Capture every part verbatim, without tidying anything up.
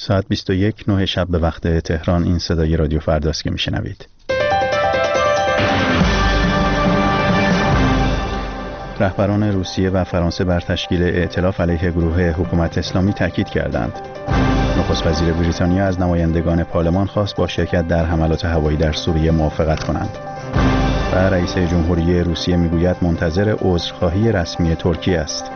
ساعت بیست و یک نه شب به وقت تهران. این صدای رادیو فرداست که میشنوید. رهبران روسیه و فرانسه بر تشکیل ائتلاف علیه گروه حکومت اسلامی تاکید کردند. نخست وزیر بریتانیا از نمایندگان پارلمان خواست با شرکت در حملات هوایی در سوریه موافقت کنند. و رئیس جمهوری روسیه میگوید منتظر عذرخواهی رسمی ترکیه است.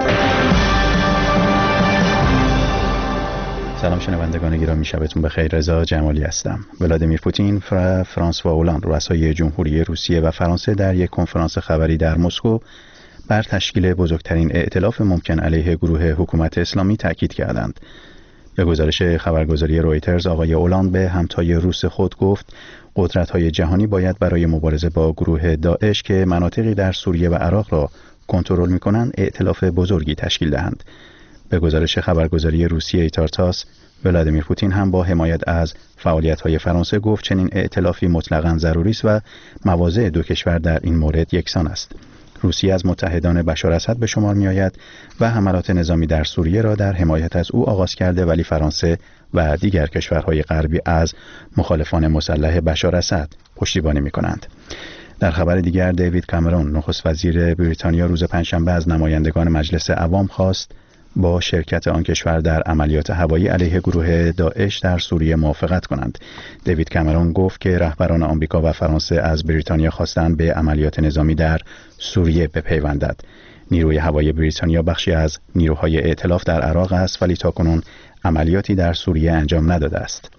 سلام شنوندگان گرامی، شبتون بخیر. رضا جمالی هستم. ولادیمیر پوتین و فرانسوا اولاند، رؤسای جمهوری روسیه و فرانسه، در یک کنفرانس خبری در مسکو بر تشکیل بزرگترین ائتلاف ممکن علیه گروه حکومت اسلامی تاکید کردند. به گزارش خبرگزاری رویترز، آقای اولاند به همتای روس خود گفت قدرت‌های جهانی باید برای مبارزه با گروه داعش که مناطقی در سوریه و عراق را کنترل می‌کنند ائتلاف بزرگی تشکیل دهند. به گزارش خبرگزاری روسیه تارتاس، ولادیمیر پوتین هم با حمایت از فعالیت‌های فرانسه گفت چنین ائتلافی مطلقاً ضروری است و مواضع دو کشور در این مورد یکسان است. روسیه از متحدان بشار اسد به شمار می‌آید و حملات نظامی در سوریه را در حمایت از او آغاز کرده، ولی فرانسه و دیگر کشورهای غربی از مخالفان مسلح بشار اسد پشتیبانی می‌کنند. در خبر دیگر، دیوید کامرون، نخست وزیر بریتانیا، روز پنجشنبه از نمایندگان مجلس عوام خواست با شرکت آن کشور در عملیات هوایی علیه گروه داعش در سوریه موافقت کنند. دیوید کامرون گفت که رهبران آمریکا و فرانسه از بریتانیا خواستند به عملیات نظامی در سوریه بپیوندد. نیروی هوایی بریتانیا بخشی از نیروهای ائتلاف در عراق است، ولی تاکنون عملیاتی در سوریه انجام نداده است.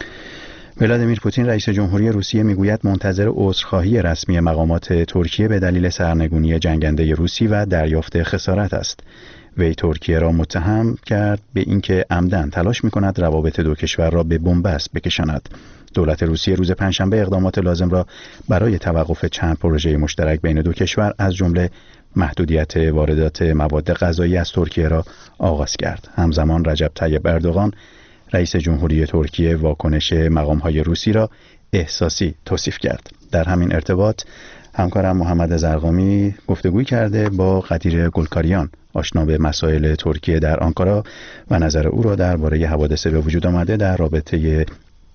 ولادیمیر پوتین، رئیس جمهوری روسیه، میگوید منتظر عذرخواهی رسمی مقامات ترکیه به دلیل سرنگونی جنگنده روسی و دریافت خسارت است. وی ترکیه را متهم کرد به اینکه عمدن تلاش می‌کند روابط دو کشور را به بنبست بکشاند. دولت روسیه روز پنجشنبه اقدامات لازم را برای توقف چند پروژه مشترک بین دو کشور از جمله محدودیت واردات مواد غذایی از ترکیه را آغاز کرد. همزمان رجب طیب اردوغان، رئیس جمهوری ترکیه، واکنش مقام‌های روسی را احساسی توصیف کرد. در همین ارتباط همکارم محمد زرقامی گفتگوی کرده با قدیر گلکاریان، آشنا به مسائل ترکیه در آنکارا، و نظر او را درباره حوادث به وجود آمده در رابطه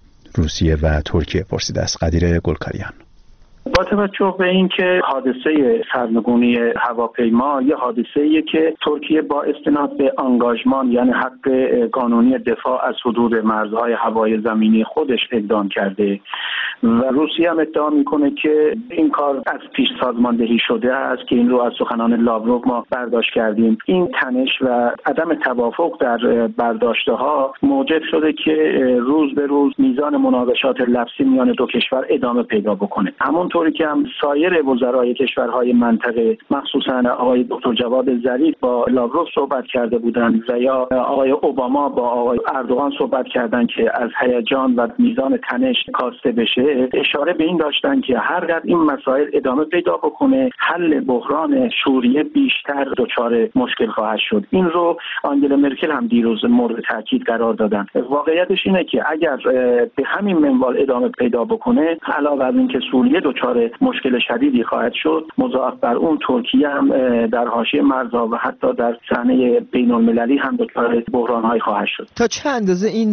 روسیه و ترکیه پرسیده است. قدیر گلکاریان: با توجه به اینکه حادثه سرنگونی هواپیما یه حادثه‌ایه که ترکیه با استناد به آنگاژمان، یعنی حق قانونی دفاع از حدود مرزهای هوایی زمینی خودش اقدام کرده و روسیه هم ادعا میکنه که این کار از پیش سازماندهی شده است که این رو از سخنان لاوروف ما برداشت کردیم. این تنش و عدم توافق در برداشت‌ها موجب شده که روز به روز میزان مناقشات لفظی میان دو کشور ادامه پیدا بکنه. همونطوری که هم سایر وزرای کشورهای منطقه، مخصوصا آقای دکتر جواد ظریف با لاوروف صحبت کرده بودند و یا آقای اوباما با آقای اردوغان صحبت کردند که از هیجان و میزان تنش کاسته بشه، اشاره به این داشتن که هرقدر این مسائل ادامه پیدا بکنه، حل بحران سوریه بیشتر دچار مشکل خواهد شد. این رو آنگلا مرکل هم دیروز مورد تاکید قرار دادن. واقعیتش اینه که اگر به همین منوال ادامه پیدا بکنه، علاوه بر اینکه سوریه دچار مشکل شدیدی خواهد شد، مضاعف بر اون ترکیه هم در حاشیه مرزها و حتی در صحنه بین‌المللی هم دچار بحران‌های خواهد شد. تا چه اندازه این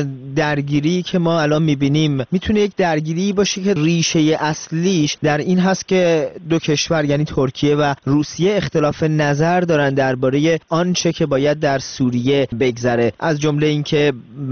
درگیری که ما الان می‌بینیم میتونه یک درگیری باشه که ریشه اصلیش در این هست که دو کشور، یعنی ترکیه و روسیه، اختلاف نظر دارن درباره آنچه که باید در سوریه بگذره، از جمله اینکه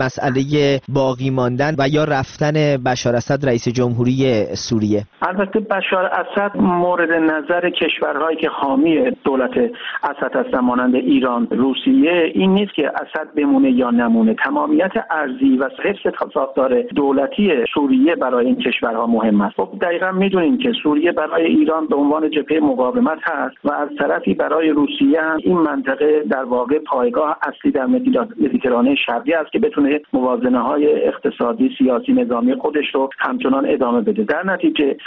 مسئله باقی ماندن و یا رفتن بشار اسد رئیس جمهوری سوریه. البته بشار اسد مورد نظر کشورهایی که حامی دولت اسد هستند مانند ایران، روسیه، این نیست که اسد بمونه یا نمونه. تمامیت ارضی و حفظ ساختار دولتی سوریه برای این کشورها مهم است. خب دقیقاً میدونیم که سوریه برای ایران به عنوان جبهه مقاومت هست و از طرفی برای روسیه هم این منطقه در واقع پایگاه اصلی در مدیترانه شرقی است که بتونه موازنه‌های اقتصادی، سیاسی، نظامی خودش رو همچنان ادامه بده. در نتیجه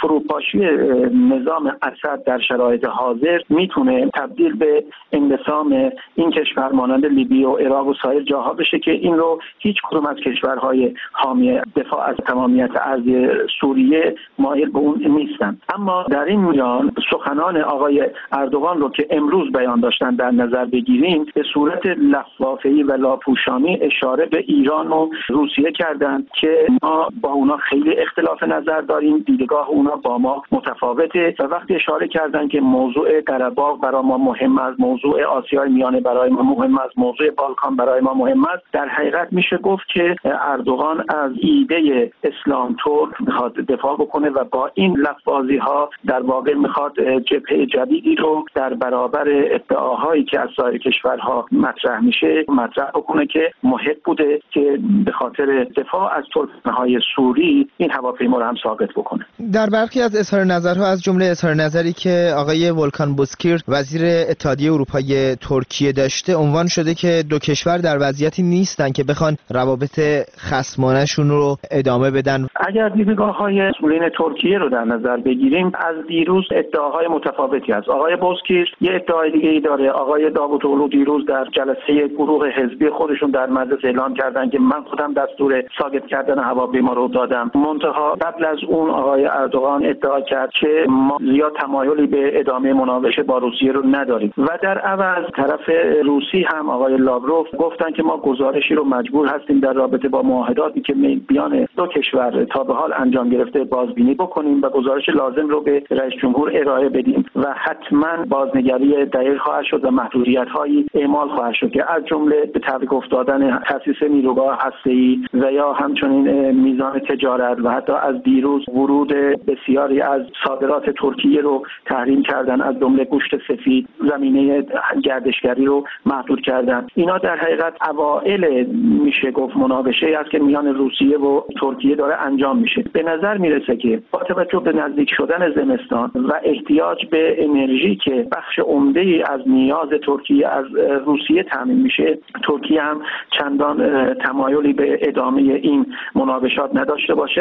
فروپاشی نظام اسد در شرایط حاضر میتونه تبدیل به انقسام این کشور مانند لیبی و عراق و سایر جاها بشه که این رو هیچ کدوم از کشورهای حامی دفاع از تمامیت ارضی سوریه مایل به اون نیستن. اما در این میان سخنان آقای اردوغان رو که امروز بیان داشتن در نظر بگیریم، به صورت لفافه‌ای و لاپوشانی اشاره به ایران و روسیه کردند که ما با اونا خیلی اختلاف نظر داریم، دیدگاه اونا با ما متفاوته و وقتی اشاره کردن که موضوع قره‌باغ برای ما مهم است، موضوع آسیای میانه برای ما مهم است، موضوع بالکان برای ما مهم است، در حقیقت میشه گفت که اردوغان از ایده اسلام ترک میخواد دفاع بکنه و با این لفظی ها در واقع میخواد جبهه جدیدی رو در برابر ادعاهایی که از سایر کشورها مطرح میشه مطرح بکنه که محق بوده که به خاطر دفاع از ترکمن‌های سوری این هواپیما رو هم ساقط بکنه. در برخی از اظهار نظرها از جمله اظهار نظری که آقای ولکان بوزکیر وزیر اتحادیه اروپای ترکیه داشته عنوان شده که دو کشور در وضعیتی نیستن که بخوان روابط خصمانه‌شون رو ادامه بدن. اگر دیدگاه‌های مسئولین ترکیه رو در نظر بگیریم، از دیروز ادعاهای متفاوتی هست. آقای بوزکیر یه ادعای دیگه‌ای داره. آقای داوطلو دیروز در جلسه گروه حزبی خودشون در مجلس اعلام کردن که من خودم دستور ساقط کردن هواپیما رو دادم. منتها قبل از اون آقای اردوغان ادعا کرد که ما زیاد تمایلی به ادامه مناقشه با روسیه رو نداریم و در عوض طرف روسی هم آقای لاوروف گفتن که ما گزارشی رو مجبور هستیم در رابطه با معاهداتی که میان دو کشور تا به حال انجام گرفته بازبینی بکنیم و گزارش لازم رو به رئیس جمهور ارائه بدیم و حتما بازنگری دقیق خواهد شد و محدودیت‌هایی اعمال خواهد شد که از جمله به تعویق افتادن تأسیس نیروگاه هسته‌ای و یا همچنین میزان تجارت و حتی از دیروز ورود بسیاری از صادرات ترکیه رو تحریم کردن، از جمله گوشت سفید، زمینه گردشگری رو محدود کردن. اینا در حقیقت اوائل میشه گفت مناقشه‌ای است که میان روسیه و ترکیه داره انجام میشه. به نظر میرسه که با توجه به نزدیک شدن زمستان و احتیاج به انرژی که بخش عمده‌ای از نیاز ترکیه از روسیه تامین میشه، ترکیه هم چندان تمایلی به ادامه این مناقشات نداشته باشه.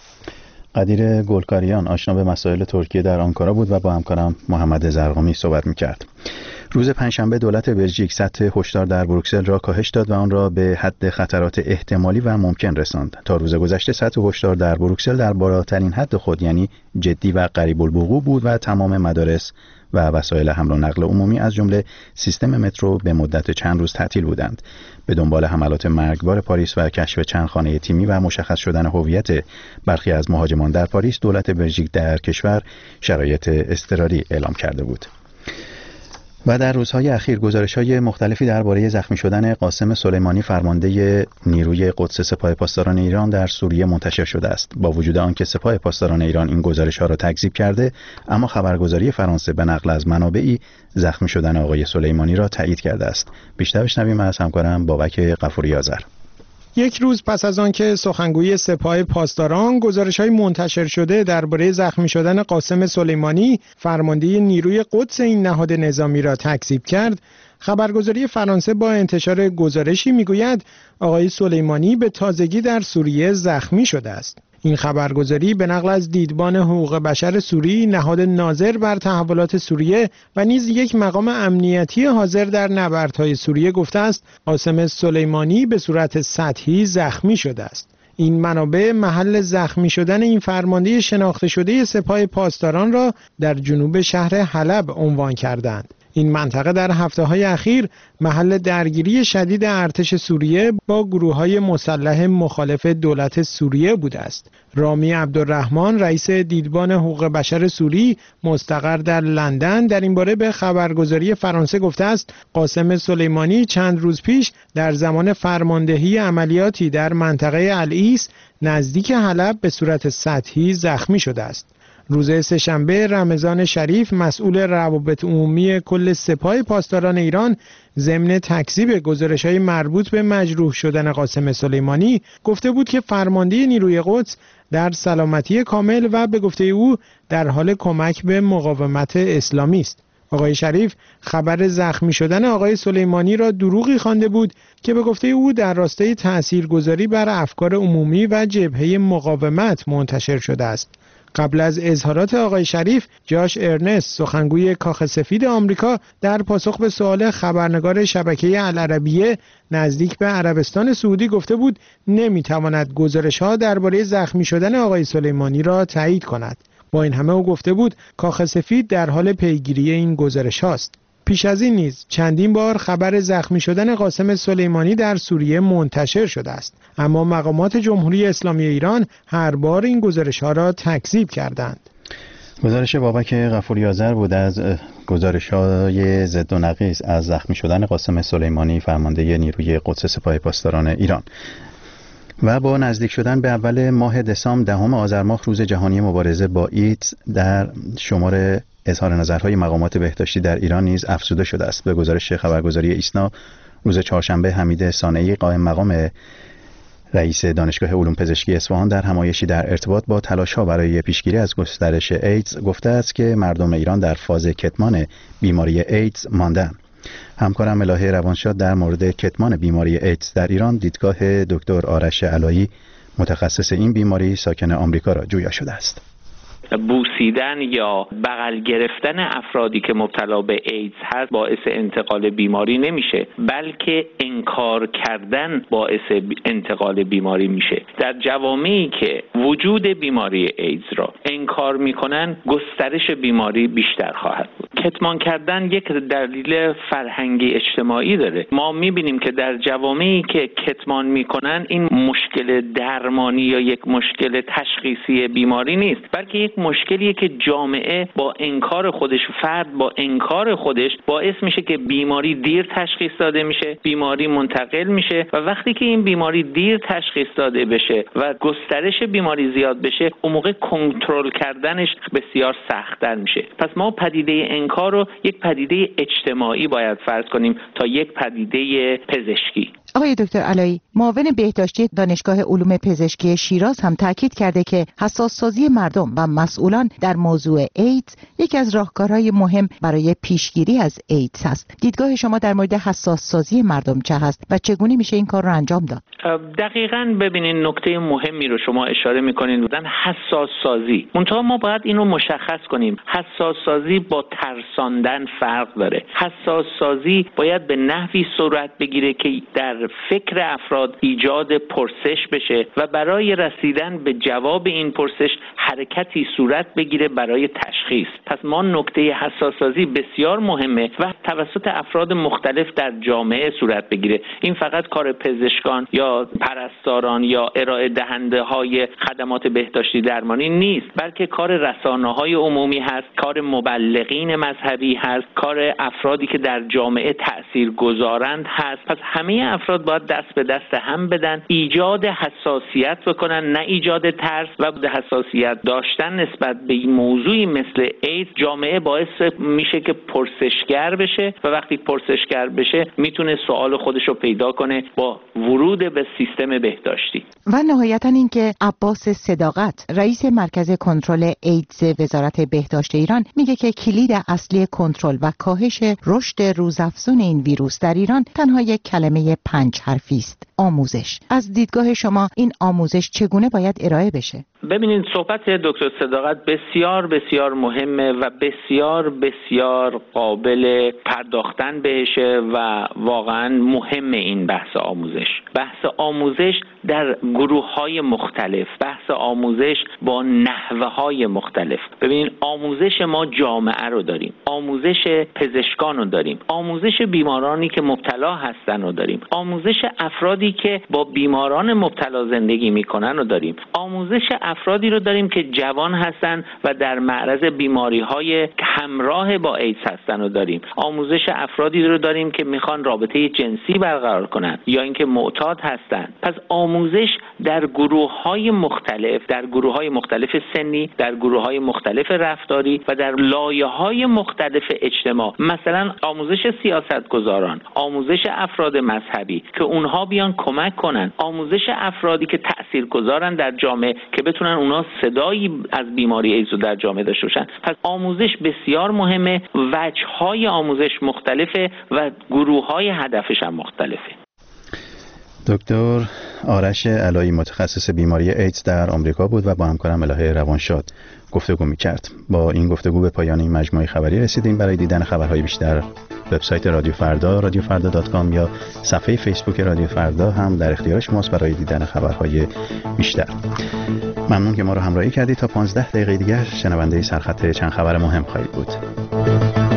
قدیر گلکاریان آشنا به مسائل ترکیه در آنکارا بود و با همکارم محمد زرقامی صحبت می‌کرد. روز پنجشنبه دولت بلژیک سطح هشدار در بروکسل را کاهش داد و آن را به حد خطرات احتمالی و ممکن رساند. تا روز گذشته سطح هشدار در بروکسل در بالاترین حد خود یعنی جدی و قریب الوقوع بود و تمام مدارس و وسایل حمل و نقل عمومی از جمله سیستم مترو به مدت چند روز تعطیل بودند. به دنبال حملات مرگبار پاریس و کشف چند خانه تیمی و مشخص شدن هویت برخی از مهاجمان در پاریس، دولت بلژیک در کشور شرایط اضطراری اعلام کرده بود. و در روزهای اخیر گزارش‌های مختلفی درباره زخمی شدن قاسم سلیمانی فرمانده نیروی قدس سپاه پاسداران ایران در سوریه منتشر شده است. با وجود آنکه سپاه پاسداران ایران این گزارش‌ها را تکذیب کرده، اما خبرگزاری فرانسه به نقل از منابعی زخمی شدن آقای سلیمانی را تایید کرده است. بیشتر بشنویم از همکارم بابک غفوری آذر. یک روز پس از آنکه سخنگوی سپاه پاسداران گزارش‌های منتشر شده درباره زخمی شدن قاسم سلیمانی فرمانده نیروی قدس این نهاد نظامی را تکذیب کرد، خبرگزاری فرانسه با انتشار گزارشی میگوید آقای سلیمانی به تازگی در سوریه زخمی شده است. این خبرگزاری به نقل از دیدبان حقوق بشر سوری، نهاد ناظر بر تحولات سوریه و نیز یک مقام امنیتی حاضر در نبردهای سوریه گفته است قاسم سلیمانی به صورت سطحی زخمی شده است. این منابع محل زخمی شدن این فرمانده شناخته شده سپاه پاسداران را در جنوب شهر حلب عنوان کردند. این منطقه در هفته‌های اخیر محل درگیری شدید ارتش سوریه با گروه‌های مسلح مخالف دولت سوریه بوده است. رامی عبدالرحمن رئیس دیدبان حقوق بشر سوری مستقر در لندن در این باره به خبرگزاری فرانسه گفته است قاسم سلیمانی چند روز پیش در زمان فرماندهی عملیاتی در منطقه العیس نزدیک حلب به صورت سطحی زخمی شده است. روز سه‌شنبه رمضان شریف مسئول روابط عمومی کل سپاه پاسداران ایران ضمن تکذیب گزارش‌های مربوط به مجروح شدن قاسم سلیمانی گفته بود که فرمانده نیروی قدس در سلامتی کامل و به گفته او در حال کمک به مقاومت اسلامی است. آقای شریف خبر زخمی شدن آقای سلیمانی را دروغی خوانده بود که به گفته او در راستای تاثیرگذاری بر افکار عمومی و جبهه مقاومت منتشر شده است. قبل از اظهارات آقای شریف، جاش ارنست، سخنگوی کاخ سفید آمریکا، در پاسخ به سوال خبرنگار شبکه العربیه نزدیک به عربستان سعودی گفته بود نمیتواند گزارش‌ها درباره زخمی شدن آقای سلیمانی را تایید کند. با این همه او گفته بود کاخ سفید در حال پیگیری این گزارش هاست. پیش از این نیز چندین بار خبر زخمی شدن قاسم سلیمانی در سوریه منتشر شده است، اما مقامات جمهوری اسلامی ایران هر بار این گزارش ها را تکذیب کردند. گزارش بابک غفوری آذر بود از گزارش‌های ضد و نقیض از زخمی شدن قاسم سلیمانی، فرمانده نیروی قدس سپاه پاسداران ایران. و با نزدیک شدن به اول ماه دسامبر، دهم آذر ماه، روز جهانی مبارزه با ایدز، در شمار اظهار نظرهای مقامات بهداشتی در ایران نیز افزوده شده است. به گزارش خبرگزاری ایسنا، روز چهارشنبه حمید صانعی، قائم مقام رئیس دانشگاه علوم پزشکی اصفهان، در همایشی در ارتباط با تلاش‌ها برای پیشگیری از گسترش ایدز گفته است که مردم ایران در فاز کتمان بیماری ایدز ماندند. همکارم الهه روانشاد در مورد کتمان بیماری ایدز در ایران دیدگاه دکتر آرش علایی، متخصص این بیماری ساکن آمریکا، را جویا شده است. بوسیدن یا بغل گرفتن افرادی که مبتلا به ایدز هست باعث انتقال بیماری نمیشه، بلکه انکار کردن باعث انتقال بیماری میشه. در جوامعی که وجود بیماری ایدز را انکار میکنن، گسترش بیماری بیشتر خواهد بود. کتمان کردن یک دلیل فرهنگی اجتماعی داره. ما میبینیم که در جوامعی که کتمان میکنن، این مشکل درمانی یا یک مشکل تشخیصی بیماری نیست، بلکه یک مشکلیه که جامعه با انکار خودش، فرد با انکار خودش باعث میشه که بیماری دیر تشخیص داده میشه، بیماری منتقل میشه و وقتی که این بیماری دیر تشخیص داده بشه و گسترش بیماری زیاد بشه، اون موقع کنترل کردنش بسیار سخت‌تر میشه. پس ما پدیده انکار رو یک پدیده اجتماعی باید فرض کنیم تا یک پدیده پزشکی. آقای دکتر علایی، معاون بهداشتی دانشگاه علوم پزشکی شیراز هم تاکید کرده که حساس‌سازی مردم و مسئولان در موضوع ایدز یکی از راهکارهای مهم برای پیشگیری از ایدز است. دیدگاه شما در مورد حساس‌سازی مردم چه هست و چگونه میشه این کار رو انجام داد؟ دقیقاً ببینین نکته مهمی رو شما اشاره میکنین، بودن حساس سازی. منتها ما باید اینو مشخص کنیم، حساس سازی با ترساندن فرق داره. حساس سازی باید به نحوی صورت بگیره که در فکر افراد ایجاد پرسش بشه و برای رسیدن به جواب این پرسش حرکتی صورت بگیره برای تشخیص. پس ما نکته حساس سازی بسیار مهمه و توسط افراد مختلف در جامعه صورت بگیره. این فقط کار پزشکان یا پرستاران یا ارائه دهنده های خدمات بهداشتی درمانی نیست، بلکه کار رسانه های عمومی هست، کار مبلغین مذهبی هست، کار افرادی که در جامعه تأثیر گذارند هست. پس همه افراد باید دست به دست هم بدن، ایجاد حساسیت بکنن، نه ایجاد ترس. و حساسیت داشتن نسبت به این موضوعی مثل ایدز، جامعه باعث میشه که پرسشگر بشه و وقتی پرسشگر بشه میتونه سوال خودش رو پیدا کنه با ورود به سیستم بهداشتی. و نهایتا اینکه عباس صداقت، رئیس مرکز کنترل ایدز وزارت بهداشت ایران، میگه که کلید اصلی کنترل و کاهش رشد روزافزون این ویروس در ایران تنها یک کلمه پنج حرفی است: آموزش. از دیدگاه شما این آموزش چگونه باید ارائه بشه؟ ببینید، صحبت دکتر صداقت بسیار بسیار مهمه و بسیار بسیار قابل پرداختن بهشه و واقعا مهمه این بحث آموزش. بحث آموزش در گروه‌های مختلف، بحث آموزش با نحوه‌های مختلف. ببینید، آموزش ما جامعه رو داریم، آموزش پزشکان رو داریم، آموزش بیمارانی که مبتلا هستن رو داریم، آموزش افرادی که با بیماران مبتلا زندگی میکنن رو داریم، آموزش افرادی رو داریم که جوان هستن و در معرض بیماری‌های همراه با ایدز هستن رو داریم، آموزش افرادی رو داریم که میخوان رابطه جنسی برقرار کنن یا اینکه معتاد هستن. پس آموزش در گروه‌های مختلف، در گروه‌های مختلف سنی، در گروه‌های مختلف رفتاری و در لایه‌های مختلف اجتماع، مثلا آموزش سیاستگزاران، آموزش افراد مذهبی که اونها بیان کمک کنن، آموزش افرادی که تاثیرگذارن در جامعه که بتونن اونها صدایی از بیماری ایدز رو در جامعه داشته باشن. پس آموزش بسیار مهمه، وجه‌های آموزش مختلفه و گروه‌های هدفش هم مختلفه. دکتر آرش علایی متخصص بیماری ایدز در آمریکا بود و با همکارم الهه روانشاد گفتگو می‌کرد. با این گفتگو به پایان این مجموعه خبری رسیدیم. برای دیدن خبرهای بیشتر وبسایت رادیو فردا رادیو فردا دات کام یا صفحه فیسبوک رادیو فردا هم در اختیار شماست برای دیدن خبرهای بیشتر. ممنون که ما رو همراهی کردید. تا پانزده دقیقه دیگر شنونده سرخط چند خبر مهم خواهید بود.